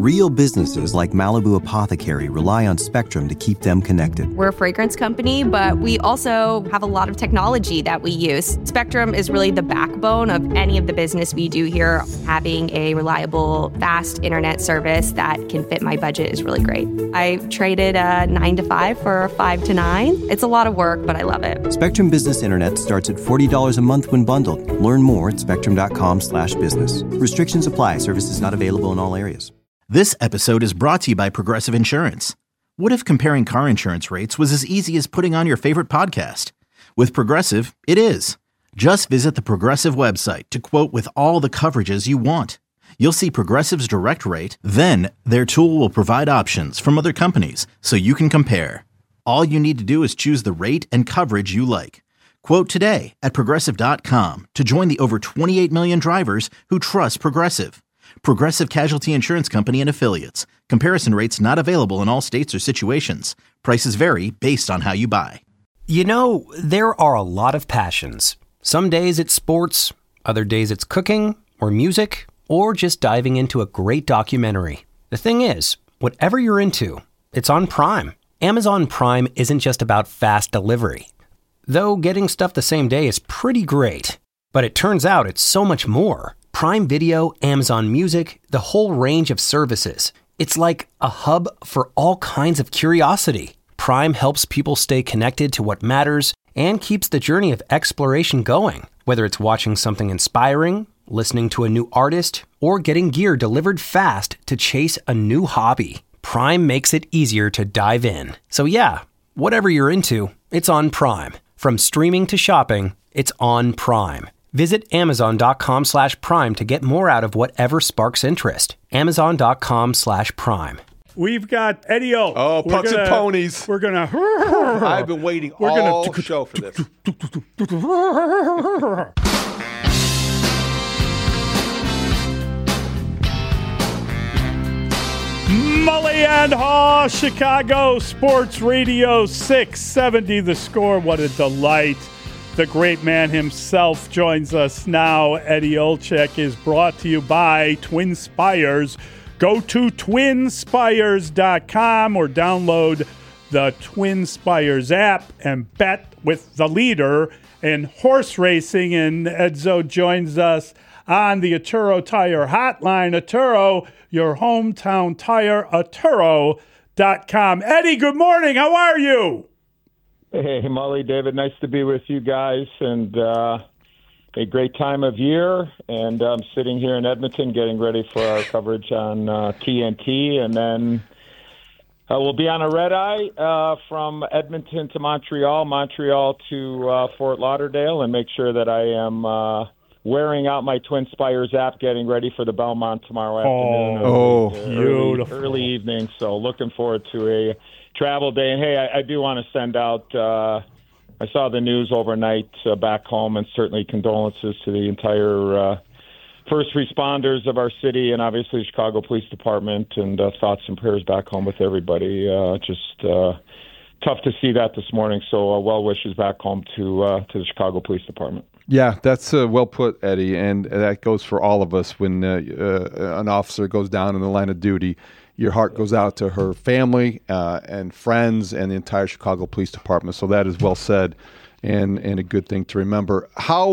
Real businesses like Malibu Apothecary rely on Spectrum to keep them connected. We're a fragrance company, but we also have a lot of technology that we use. Spectrum is really the backbone of any of the business we do here. Having a reliable, fast internet service that can fit my budget is really great. I traded a 9 to 5 for a 5 to 9. It's a lot of work, but I love it. Spectrum Business Internet starts at $40 a month when bundled. Learn more at spectrum.com/business. Restrictions apply. Services not available in all areas. This episode is brought to you by Progressive Insurance. What if comparing car insurance rates was as easy as putting on your favorite podcast? With Progressive, it is. Just visit the Progressive website to quote with all the coverages you want. You'll see Progressive's direct rate, then their tool will provide options from other companies so you can compare. All you need to do is choose the rate and coverage you like. Quote today at Progressive.com to join the over 28 million drivers who trust Progressive. Progressive Casualty Insurance Company and Affiliates. Comparison rates not available in all states or situations. Prices vary based on how you buy. You know, there are a lot of passions. Some days it's sports, other days it's cooking or music, or just diving into a great documentary. The thing is, whatever you're into, it's on Prime. Amazon Prime isn't just about fast delivery. Though getting stuff the same day is pretty great. But it turns out it's so much more. Prime Video, Amazon Music, the whole range of services. It's like a hub for all kinds of curiosity. Prime helps people stay connected to what matters and keeps the journey of exploration going. Whether it's watching something inspiring, listening to a new artist, or getting gear delivered fast to chase a new hobby, Prime makes it easier to dive in. So yeah, whatever you're into, it's on Prime. From streaming to shopping, it's on Prime. Visit Amazon.com/Prime to get more out of whatever sparks interest. Amazon.com/Prime. We've got Eddie O. Oh, Pucks and Ponies. We're going to... I've been waiting all show for this. Mully and Haw, Chicago Sports Radio 670 The Score. What a delight. The great man himself joins us now. Eddie Olczyk is brought to you by Twin Spires. Go to twinspires.com or download the Twin Spires app and bet with the leader in horse racing. And Edzo joins us on the Atturo Tire Hotline. Atturo, your hometown tire, Atturo.com. Eddie, good morning. How are you? Hey, Molly, David, nice to be with you guys, and a great time of year. And I'm sitting here in Edmonton getting ready for our coverage on TNT, and then we'll be on a red eye from Edmonton to Montreal to Fort Lauderdale, and make sure that I am wearing out my Twin Spires app, getting ready for the Belmont tomorrow afternoon. Early evening. So looking forward to a travel day. And hey, I do want to send out, I saw the news overnight back home, and certainly condolences to the entire first responders of our city, and obviously Chicago Police Department, and thoughts and prayers back home with everybody. Just tough to see that this morning. So well wishes back home to the Chicago Police Department. Yeah, that's well put, Eddie, and that goes for all of us. When an officer goes down in the line of duty, your heart goes out to her family and friends and the entire Chicago Police Department. So that is well said, and a good thing to remember.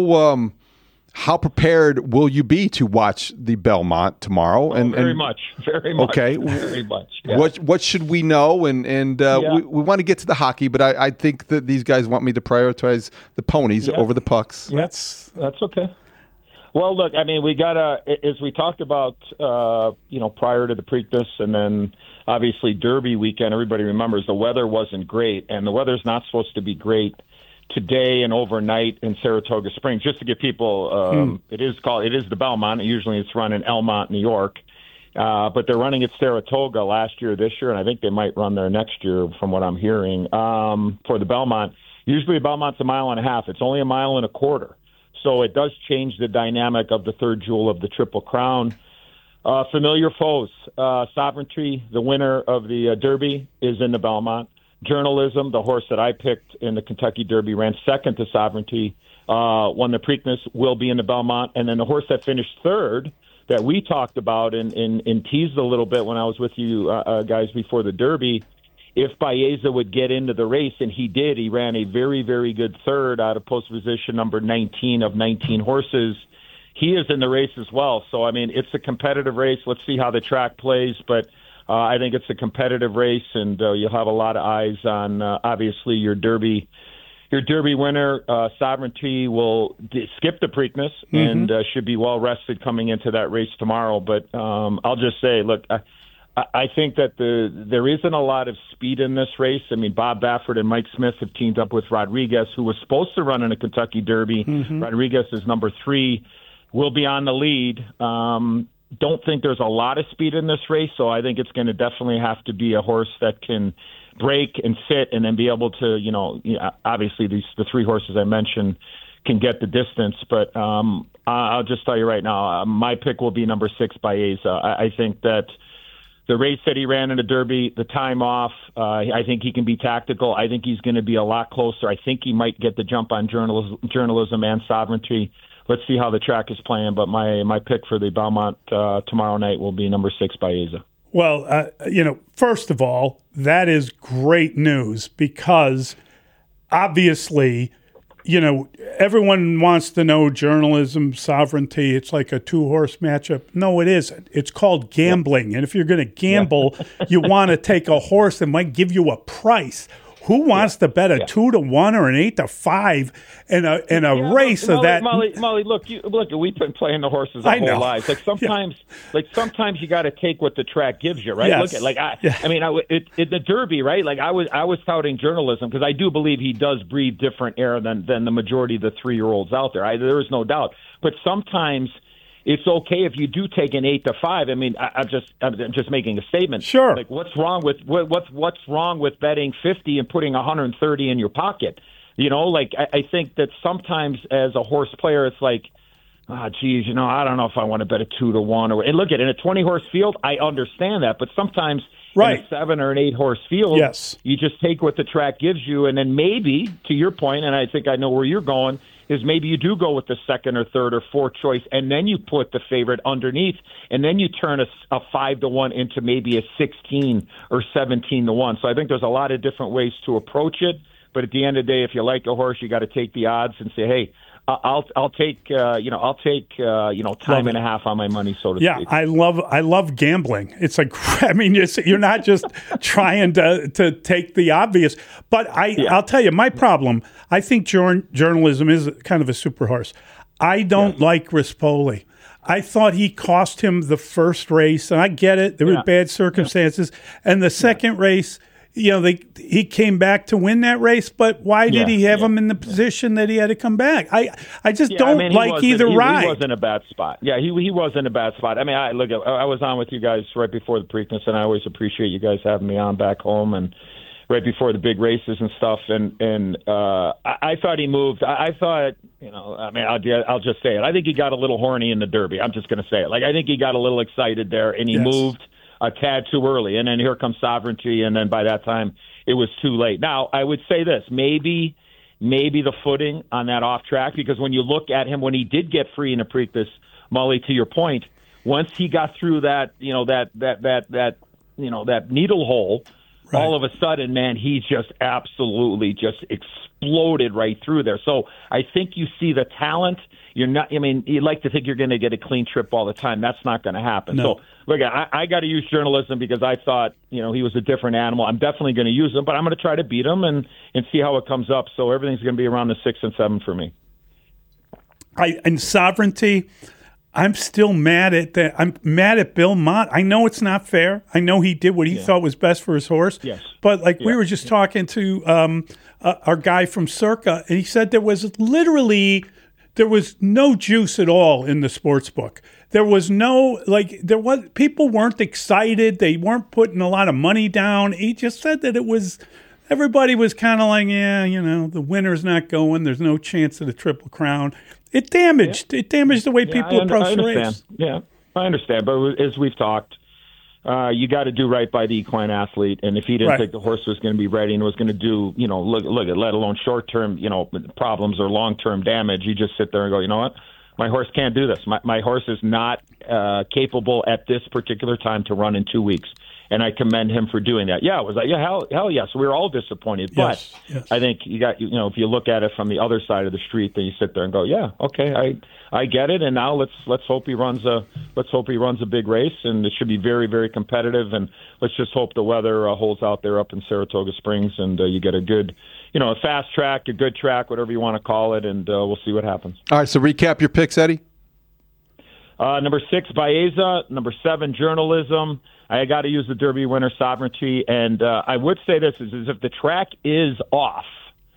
How prepared will you be to watch the Belmont tomorrow? Very much. Okay. Very much. Yeah. What should we know? And we want to get to the hockey, but I think that these guys want me to prioritize the ponies over the pucks. That's okay. Well, look, I mean, we got to, as we talked about, prior to the Preakness, and then obviously Derby weekend, everybody remembers the weather wasn't great, and the weather's not supposed to be great today and overnight in Saratoga Springs. Just to give people, it is the Belmont. Usually it's run in Elmont, New York, but they're running at Saratoga last year, this year, and I think they might run there next year, from what I'm hearing, for the Belmont. Usually the Belmont's a mile and a half. It's only a mile and a quarter. So it does change the dynamic of the third jewel of the Triple Crown. Familiar foes. Sovereignty, the winner of the Derby, is in the Belmont. Journalism, the horse that I picked in the Kentucky Derby, ran second to Sovereignty, won the Preakness, will be in the Belmont. And then the horse that finished third, that we talked about and teased a little bit when I was with you guys before the Derby. If Baeza would get into the race, and he did, he ran a very, very good third out of post position number 19 of 19 horses. He is in the race as well. So, I mean, it's a competitive race. Let's see how the track plays. But I think it's a competitive race, and you'll have a lot of eyes on, obviously, your Derby winner. Sovereignty will skip the Preakness and should be well rested coming into that race tomorrow. But I'll just say, look, I think that there isn't a lot of speed in this race. I mean, Bob Baffert and Mike Smith have teamed up with Rodriguez, who was supposed to run in a Kentucky Derby. Rodriguez is number 3, will be on the lead. Don't think there's a lot of speed in this race, so I think it's going to definitely have to be a horse that can break and sit and then be able to, obviously the 3 horses I mentioned can get the distance. But I'll just tell you right now, my pick will be number 6, Baeza. I think that the race that he ran in the Derby, the time off, I think he can be tactical. I think he's going to be a lot closer. I think he might get the jump on journalism and Sovereignty. Let's see how the track is playing. But my pick for the Belmont tomorrow night will be number 6, Baeza. Well, first of all, that is great news because obviously, everyone wants to know journalism, Sovereignty. It's like a 2-horse matchup. No, it isn't. It's called gambling. And if you're going to gamble, you want to take a horse that might give you a price. Who wants to bet a 2-1 or an 8-5 in a race of that? Molly, look, we've been playing the horses our whole lives. Like sometimes you got to take what the track gives you, right? Yes. Look at the Derby, right? Like I was touting journalism because I do believe he does breathe different air than the majority of the 3-year-olds out there. There is no doubt. But sometimes it's okay if you do take an 8-5. I mean, I'm just making a statement. Sure. Like, what's wrong with betting 50 and putting 130 in your pocket? I think that sometimes as a horse player, it's like, I don't know if I want to bet a 2-1 and look at it in a 20-horse field. I understand that, but sometimes in a 7 or an 8-horse field, you just take what the track gives you, and then maybe to your point, and I think I know where you're going. Is maybe you do go with the 2nd or 3rd or 4th choice, and then you put the favorite underneath, and then you turn a 5-1 into maybe a 16 or 17-1. So I think there's a lot of different ways to approach it. But at the end of the day, if you like a horse, you got to take the odds and say, hey, I'll take time and a half on my money, so to speak. Yeah, I love gambling. It's like, I mean, you're not just trying to take the obvious. But I'll tell you, my problem, I think journalism is kind of a super horse. I don't like Rispoli. I thought he cost him the first race, and I get it. There were bad circumstances. And the second race, he came back to win that race, but why did he have him in the position that he had to come back? I just don't like either ride. He was in a bad spot. Yeah, he was in a bad spot. I mean, I was on with you guys right before the Preakness, and I always appreciate you guys having me on back home and right before the big races and stuff. And I thought he moved. I thought, I'll just say it. I think he got a little horny in the Derby. I'm just going to say it. Like, I think he got a little excited there, and he moved a tad too early, and then here comes Sovereignty, and then by that time it was too late. Now, I would say this, maybe the footing on that off track, because when you look at him when he did get free in the Preakness, Molly, to your point, once he got through that needle hole, all of a sudden, man, he just absolutely just exploded right through there. So I think you see the talent. You'd like to think you're going to get a clean trip all the time. That's not going to happen. No. So, look, I got to use journalism because I thought, he was a different animal. I'm definitely going to use him, but I'm going to try to beat him and see how it comes up. So everything's going to be around the 6 and 7 for me. And Sovereignty, I'm still mad at that. I'm mad at Bill Mott. I know it's not fair. I know he did what he thought was best for his horse. Yes. But we were just talking to our guy from Circa, and he said there was no juice at all in the sports book. There was people weren't excited. They weren't putting a lot of money down. He just said that everybody was kind of like, the winner's not going. There's no chance of the Triple Crown. It damaged the way people approach the race. Yeah, I understand. But as we've talked, you got to do right by the equine athlete. And if he didn't think the horse was going to be ready and was going to do, look at, let alone short-term, problems or long-term damage, you just sit there and go, you know what? my horse can't do this. My horse is not capable at this particular time to run in 2 weeks. And I commend him for doing that. Yeah, it was like, hell yes. We were all disappointed. Yes, but yes. I think if you look at it from the other side of the street, then you sit there and go, yeah, okay, I get it. And now let's hope he runs a big race, and it should be very, very competitive. And let's just hope the weather holds out there up in Saratoga Springs, and you get a good, a fast track, a good track, whatever you want to call it, and we'll see what happens. All right, so recap your picks, Eddie. Number 6, Baeza. Number 7, Journalism. I got to use the Derby winner, Sovereignty. And I would say this is if the track is off,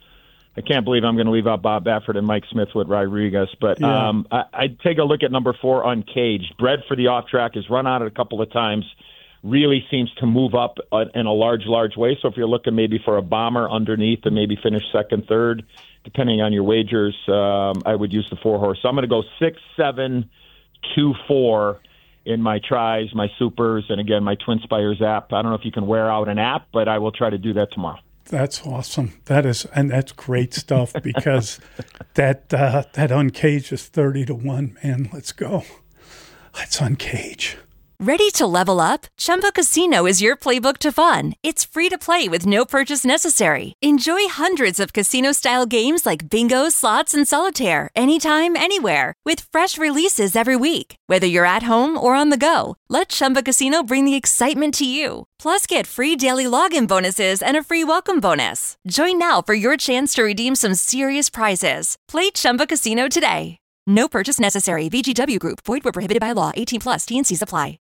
I can't believe I'm going to leave out Bob Baffert and Mike Smith with Rodriguez, but I'd take a look at number 4, Uncaged. Bred for the off track, has run out a couple of times, really seems to move up in a large way. So if you're looking maybe for a bomber underneath and maybe finish second, third, depending on your wagers, I would use the 4 horse. So I'm going to go 6, 7, 2, 4 in my tries, my supers, and again, my Twin Spires app. I don't know if you can wear out an app, but I will try to do that tomorrow. That's awesome. That's great stuff because that Uncaged is 30-1, man. Let's go. Let's Uncage. Ready to level up? Chumba Casino is your playbook to fun. It's free to play with no purchase necessary. Enjoy hundreds of casino-style games like bingo, slots, and solitaire anytime, anywhere with fresh releases every week. Whether you're at home or on the go, let Chumba Casino bring the excitement to you. Plus, get free daily login bonuses and a free welcome bonus. Join now for your chance to redeem some serious prizes. Play Chumba Casino today. No purchase necessary. VGW Group. Void where prohibited by law. 18+. T&Cs apply.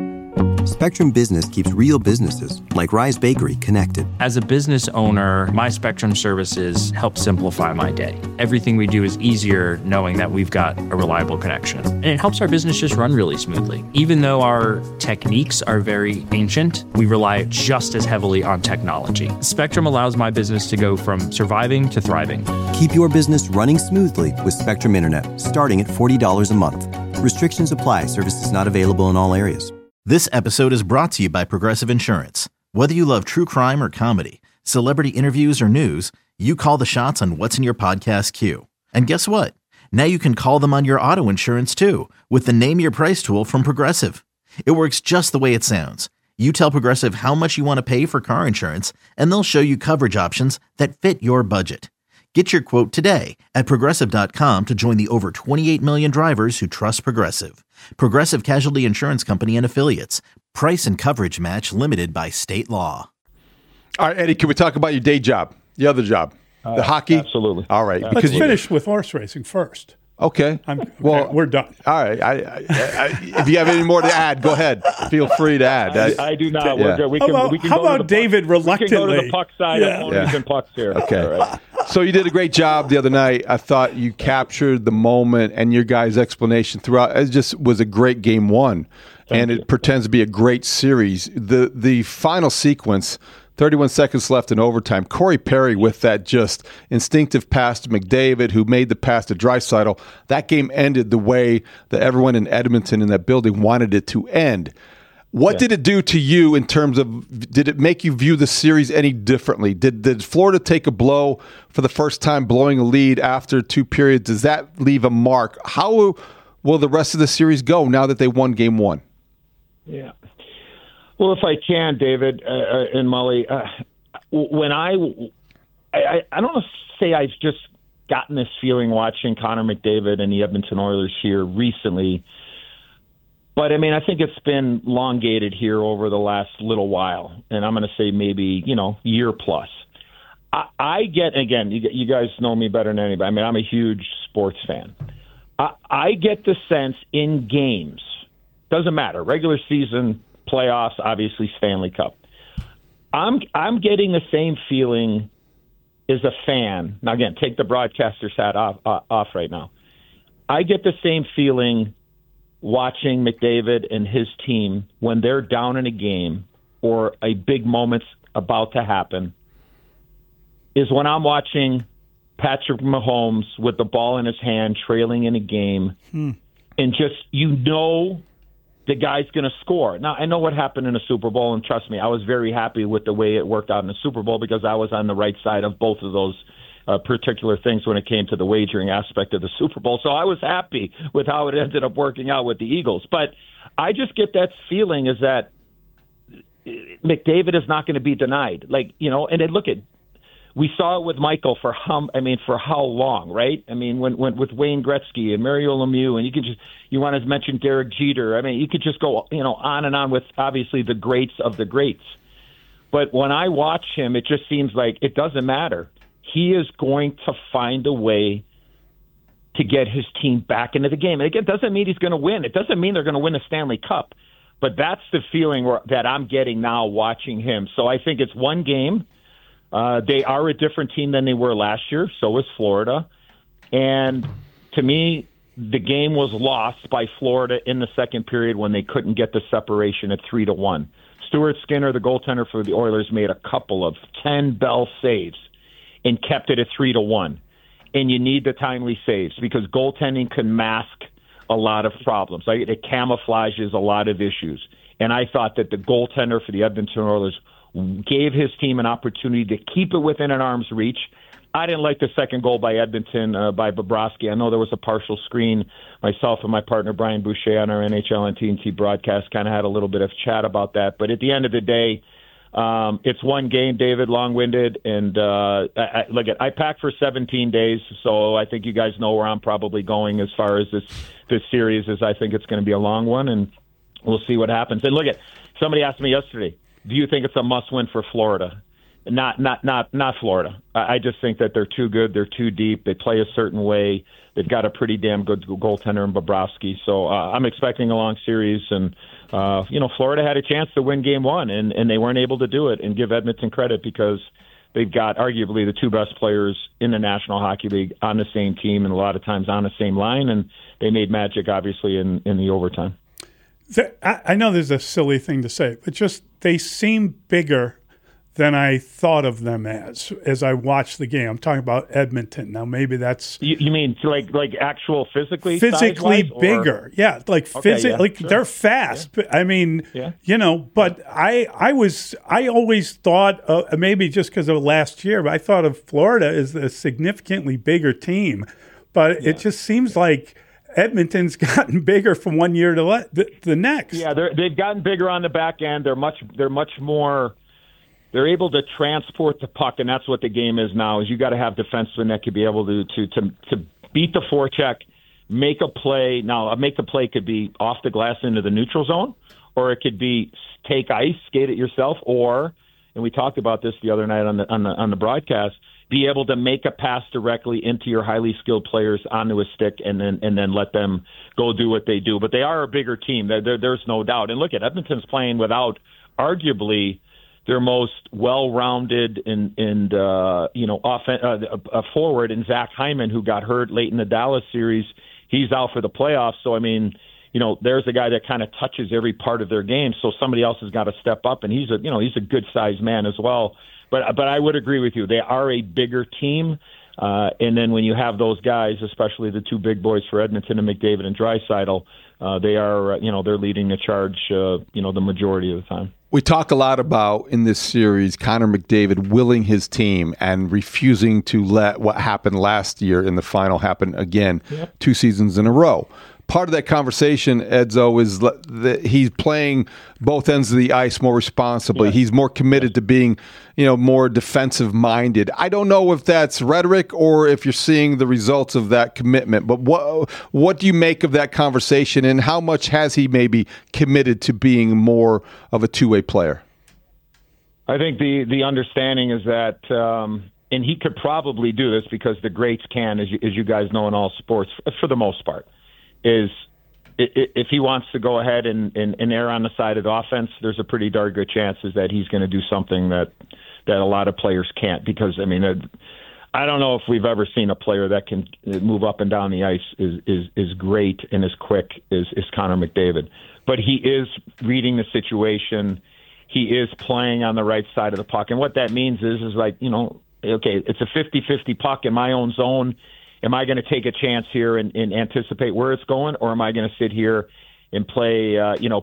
Spectrum Business keeps real businesses, like Rise Bakery, connected. As a business owner, my Spectrum services help simplify my day. Everything we do is easier knowing that we've got a reliable connection. And it helps our business just run really smoothly. Even though our techniques are very ancient, we rely just as heavily on technology. Spectrum allows my business to go from surviving to thriving. Keep your business running smoothly with Spectrum Internet, starting at $40 a month. Restrictions apply. Services not available in all areas. This episode is brought to you by Progressive Insurance. Whether you love true crime or comedy, celebrity interviews or news, you call the shots on what's in your podcast queue. And guess what? Now you can call them on your auto insurance too with the Name Your Price tool from Progressive. It works just the way it sounds. You tell Progressive how much you want to pay for car insurance, and they'll show you coverage options that fit your budget. Get your quote today at Progressive.com to join the over 28 million drivers who trust Progressive. Progressive Casualty Insurance Company and Affiliates. Price and coverage match limited by state law. All right, Eddie, can we talk about your day job, the other job, the hockey? Absolutely. All right. Let's finish with horse racing first. Okay. We're done. All right. If you have any more to add, go ahead. Feel free to add. I do not. Yeah. We're good. We can how go to about the David puck. reluctantly? We can go to the puck side of ponies and pucks here. Okay. All right. So you did a great job the other night. I thought you captured the moment, and your guys' explanation throughout. It just was a great game one, and it pretends to be a great series. The final sequence, 31 seconds left in overtime. Corey Perry with that just instinctive pass to McDavid, who made the pass to Draisaitl. That game ended the way that everyone in Edmonton in that building wanted it to end. What did it do to you in terms of, did it make you view the series any differently? Did Florida take a blow for the first time, blowing a lead after 2 periods? Does that leave a mark? How will the rest of the series go now that they won game one? Yeah. Well, if I can, David and Molly, when I don't say I've just gotten this feeling watching Connor McDavid and the Edmonton Oilers here recently, but I mean, I think it's been elongated here over the last little while, and I'm going to say maybe, year plus. I get, again, you guys know me better than anybody. I mean, I'm a huge sports fan. I get the sense in games, doesn't matter, regular season, playoffs, obviously Stanley Cup. I'm getting the same feeling as a fan. Now, again, take the broadcaster's hat off right now. I get the same feeling watching McDavid and his team when they're down in a game or a big moment's about to happen is when I'm watching Patrick Mahomes with the ball in his hand, trailing in a game, and just, the guy's going to score. Now, I know what happened in a Super Bowl, and trust me, I was very happy with the way it worked out in the Super Bowl because I was on the right side of both of those particular things when it came to the wagering aspect of the Super Bowl. So I was happy with how it ended up working out with the Eagles. But I just get that feeling is that McDavid is not going to be denied. Like, and then look at, we saw it with Michael for how long, right? I mean, when with Wayne Gretzky and Mario Lemieux, and you want to mention Derek Jeter. I mean, you could just go, on and on with obviously the greats of the greats. But when I watch him, it just seems like it doesn't matter. He is going to find a way to get his team back into the game. And again, it doesn't mean he's going to win. It doesn't mean they're going to win a Stanley Cup. But that's the feeling that I'm getting now watching him. So I think it's one game. They are a different team than they were last year. So is Florida. And to me, the game was lost by Florida in the second period when they couldn't get the separation at 3-1. Stuart Skinner, the goaltender for the Oilers, made a couple of 10 Bell saves and kept it at 3-1. And you need the timely saves because goaltending can mask a lot of problems. It camouflages a lot of issues. And I thought that the goaltender for the Edmonton Oilers gave his team an opportunity to keep it within an arm's reach. I didn't like the second goal by Edmonton, by Bobrovsky. I know there was a partial screen. Myself and my partner Brian Boucher on our NHL and TNT broadcast kind of had a little bit of chat about that. But at the end of the day, it's one game, David, long-winded. And I packed for 17 days, so I think you guys know where I'm probably going as far as this series is. I think it's going to be a long one, and we'll see what happens. And somebody asked me yesterday, do you think it's a must-win for Florida? Not Florida. I just think that they're too good. They're too deep. They play a certain way. They've got a pretty damn good goaltender in Bobrovsky. So I'm expecting a long series. And, Florida had a chance to win game one, and they weren't able to do it. And give Edmonton credit because they've got arguably the two best players in the National Hockey League on the same team and a lot of times on the same line. And they made magic, obviously, in the overtime. I know there's a silly thing to say, but just they seem bigger than I thought of them as I watched the game. I'm talking about Edmonton. Now, maybe that's... You mean like actual physically bigger. Yeah, physically. Sure. They're fast. Yeah. I mean, but I always thought, maybe just because of last year, but I thought of Florida as a significantly bigger team. But it just seems like Edmonton's gotten bigger from one year to the next. Yeah, they've gotten bigger on the back end. They're much more... They're able to transport the puck, and that's what the game is now. Is you got to have defensemen that could be able to beat the forecheck, make a play. Now, make the play could be off the glass into the neutral zone, or it could be take ice, skate it yourself, or, and we talked about this the other night on the broadcast, be able to make a pass directly into your highly skilled players onto a stick, and then let them go do what they do. But they are a bigger team. There's no doubt. And look at Edmonton's playing without arguably their most well-rounded a forward in Zach Hyman, who got hurt late in the Dallas series. He's out for the playoffs. So, I mean, there's a guy that kind of touches every part of their game. So somebody else has got to step up, and he's a good-sized man as well. But I would agree with you. They are a bigger team. And then when you have those guys, especially the two big boys for Edmonton and McDavid and Draisaitl, they are, they're leading the charge, the majority of the time. We talk a lot about in this series Connor McDavid willing his team and refusing to let what happened last year in the final happen again 2 seasons in a row. Part of that conversation, Edzo, is that he's playing both ends of the ice more responsibly. Yes. He's more committed to being, more defensive-minded. I don't know if that's rhetoric or if you're seeing the results of that commitment. But what do you make of that conversation, and how much has he maybe committed to being more of a two-way player? I think the understanding is that, and he could probably do this because the greats can, as you guys know in all sports, for the most part. Is if he wants to go ahead and err on the side of the offense, there's a pretty darn good chance that he's going to do something that a lot of players can't. Because, I mean, I don't know if we've ever seen a player that can move up and down the ice is great and as quick as Connor McDavid. But he is reading the situation. He is playing on the right side of the puck. And what that means is like, okay, it's a 50-50 puck in my own zone. Am I going to take a chance here and anticipate where it's going, or am I going to sit here and play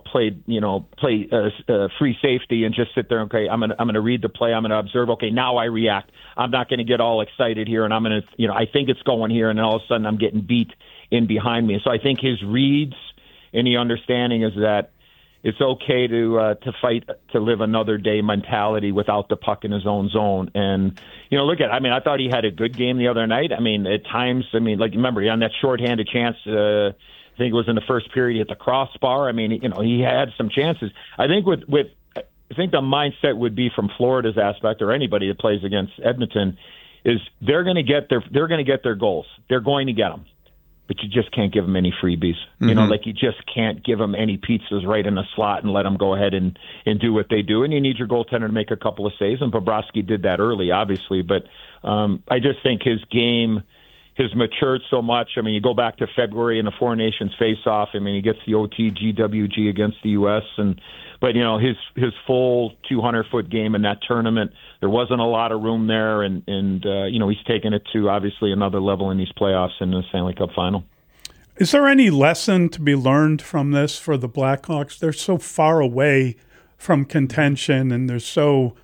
free safety and just sit there. Okay, I'm gonna read the play. I'm gonna observe. Okay, now I react. I'm not gonna get all excited here, and I'm gonna, I think it's going here, and then all of a sudden I'm getting beat in behind me. So I think his reads and the understanding is that it's okay to fight to live another day mentality without the puck in his own zone. And I thought he had a good game the other night. I mean, at times, remember on that shorthanded chance. I think it was in the first period, he hit the crossbar. I mean, he had some chances. I think I think the mindset would be from Florida's aspect, or anybody that plays against Edmonton, is they're going to get their goals. They're going to get them, but you just can't give them any freebies. Mm-hmm. You just can't give them any pizzas right in the slot and let them go ahead and do what they do. And you need your goaltender to make a couple of saves, and Bobrovsky did that early, obviously. But I just think his game has matured so much. I mean, you go back to February in the Four Nations face-off. I mean, he gets the OT GWG against the U.S. But his full 200-foot game in that tournament, there wasn't a lot of room there, and he's taken it to obviously another level in these playoffs in the Stanley Cup final. Is there any lesson to be learned from this for the Blackhawks? They're so far away from contention, and they're so.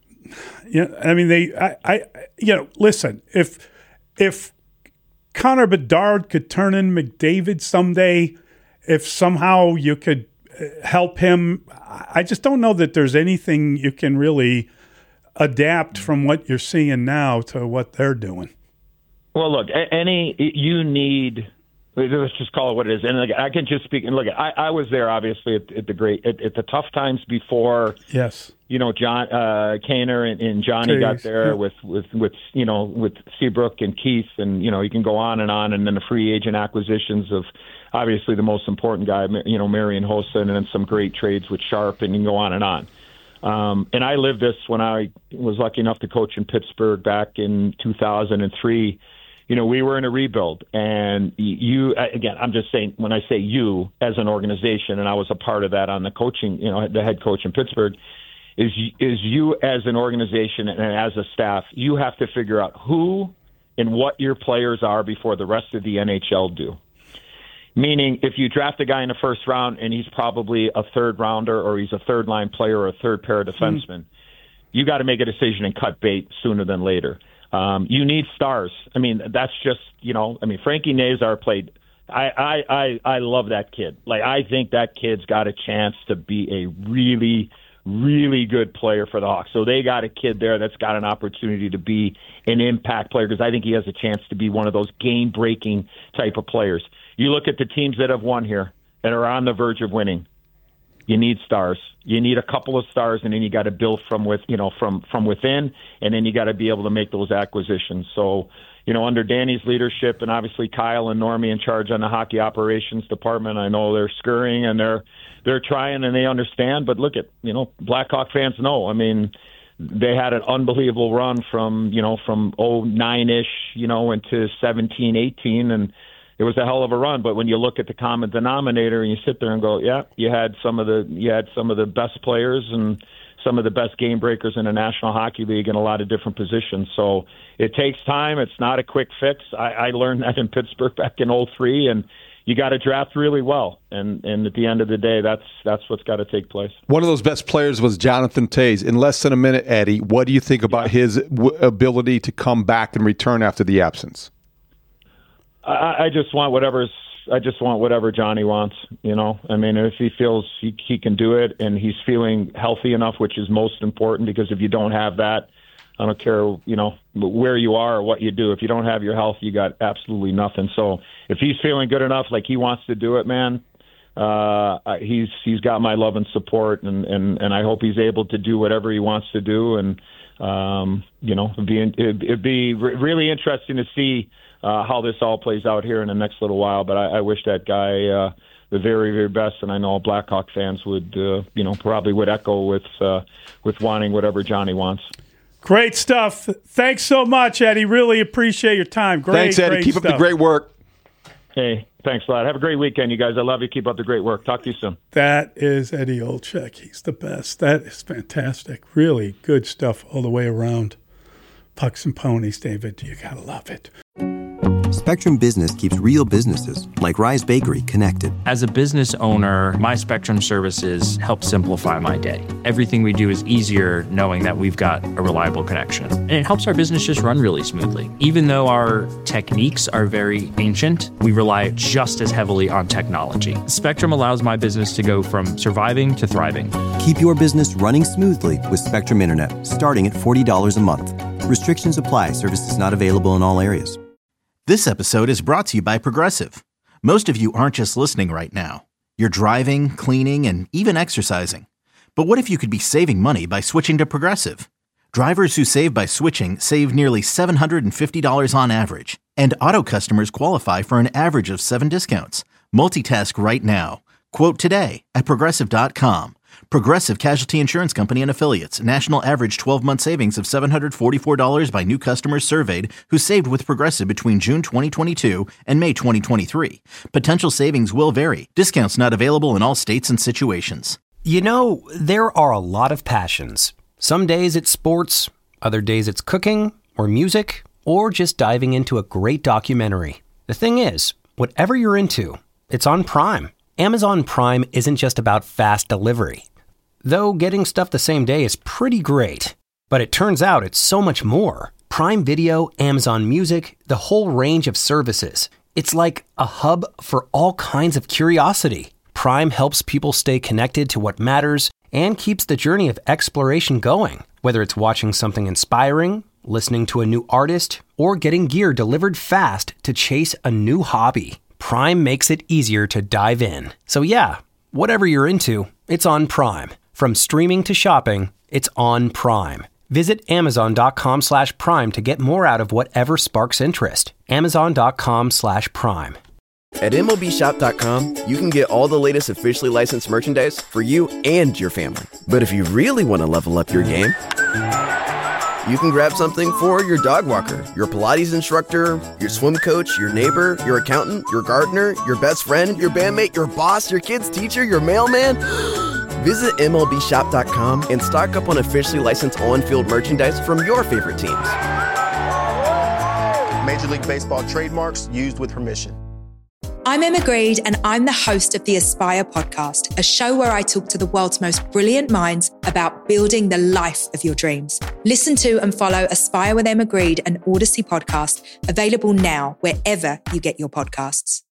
Listen, if Connor Bedard could turn in McDavid someday, if somehow you could help him, I just don't know that there's anything you can really adapt from what you're seeing now to what they're doing. Well, look, you need, let's just call it what it is. And I can just speak, and look, I was there obviously at the tough times before. Yes. John Kaner and Johnny got there with Seabrook and Keith, and you can go on, and then the free agent acquisitions of obviously the most important guy, Marian Hossa, and then some great trades with Sharp, and you can go on and on. And I lived this when I was lucky enough to coach in Pittsburgh back in 2003. We were in a rebuild, and again, I'm just saying, when I say you as an organization, and I was a part of that on the coaching, the head coach in Pittsburgh, is you as an organization and as a staff, you have to figure out who and what your players are before the rest of the NHL do. Meaning, if you draft a guy in the first round and he's probably a third rounder, or he's a third line player or a third pair of defensemen, you got to make a decision and cut bait sooner than later. You need stars. I mean, that's just, Frankie Nazar played. I love that kid. I think that kid's got a chance to be a really, really good player for the Hawks. So they got a kid there that's got an opportunity to be an impact player, because I think he has a chance to be one of those game-breaking type of players. You look at the teams that have won here and are on the verge of winning. You need stars. You need a couple of stars, and then you got to build from within, and then you got to be able to make those acquisitions. So, under Danny's leadership, and obviously Kyle and Normie in charge on the hockey operations department, I know they're scurrying and they're trying and they understand. But look at Blackhawk fans know. I mean, they had an unbelievable run from 09-ish, into 17, 18, and it was a hell of a run. But when you look at the common denominator and you sit there and go, yeah, you had some of the best players and some of the best game breakers in the National Hockey League in a lot of different positions. So it takes time. It's not a quick fix. I learned that in Pittsburgh back in 2003, and you got to draft really well. And at the end of the day, that's what's got to take place. One of those best players was Jonathan Toews. In less than a minute, Eddie, what do you think about his ability to come back and return after the absence? I just want whatever Johnny wants. I mean, if he feels he can do it and he's feeling healthy enough, which is most important, because if you don't have that, I don't care, where you are or what you do. If you don't have your health, you got absolutely nothing. So if he's feeling good enough, like he wants to do it, man, he's got my love and support, and I hope he's able to do whatever he wants to do. And it'd be really interesting to see how this all plays out here in the next little while. But I wish that guy the very, very best, and I know Blackhawk fans would, probably would echo with wanting whatever Johnny wants. Great stuff. Thanks so much, Eddie. Really appreciate your time. Thanks, Eddie. Keep up the great work. Hey, thanks a lot. Have a great weekend, you guys. I love you. Keep up the great work. Talk to you soon. That is Eddie Olczyk. He's the best. That is fantastic. Really good stuff all the way around. Pucks and Ponies, David. You got to love it. Spectrum Business keeps real businesses, like Rise Bakery, connected. As a business owner, my Spectrum services help simplify my day. Everything we do is easier knowing that we've got a reliable connection. And it helps our business just run really smoothly. Even though our techniques are very ancient, we rely just as heavily on technology. Spectrum allows my business to go from surviving to thriving. Keep your business running smoothly with Spectrum Internet, starting at $40 a month. Restrictions apply. Services not available in all areas. This episode is brought to you by Progressive. Most of you aren't just listening right now. You're driving, cleaning, and even exercising. But what if you could be saving money by switching to Progressive? Drivers who save by switching save nearly $750 on average. And auto customers qualify for an average of 7 discounts. Multitask right now. Quote today at Progressive.com. Progressive Casualty Insurance Company and Affiliates. National average 12-month savings of $744 by new customers surveyed who saved with Progressive between June 2022 and May 2023. Potential savings will vary. Discounts not available in all states and situations. You know, there are a lot of passions. Some days it's sports, other days it's cooking or music, or just diving into a great documentary. The thing is, whatever you're into, it's on Prime. Amazon Prime isn't just about fast delivery. Though getting stuff the same day is pretty great. But it turns out it's so much more. Prime Video, Amazon Music, the whole range of services. It's like a hub for all kinds of curiosity. Prime helps people stay connected to what matters and keeps the journey of exploration going. Whether it's watching something inspiring, listening to a new artist, or getting gear delivered fast to chase a new hobby. Prime makes it easier to dive in. So yeah, whatever you're into, it's on Prime. From streaming to shopping, it's on Prime. Visit Amazon.com/Prime to get more out of whatever sparks interest. Amazon.com/Prime. At MLBshop.com, you can get all the latest officially licensed merchandise for you and your family. But if you really want to level up your game, you can grab something for your dog walker, your Pilates instructor, your swim coach, your neighbor, your accountant, your gardener, your best friend, your bandmate, your boss, your kid's teacher, your mailman. Visit MLBshop.com and stock up on officially licensed on-field merchandise from your favorite teams. Major League Baseball trademarks used with permission. I'm Emma Greed, and I'm the host of the Aspire podcast, a show where I talk to the world's most brilliant minds about building the life of your dreams. Listen to and follow Aspire with Emma Greed, an Odyssey podcast, available now wherever you get your podcasts.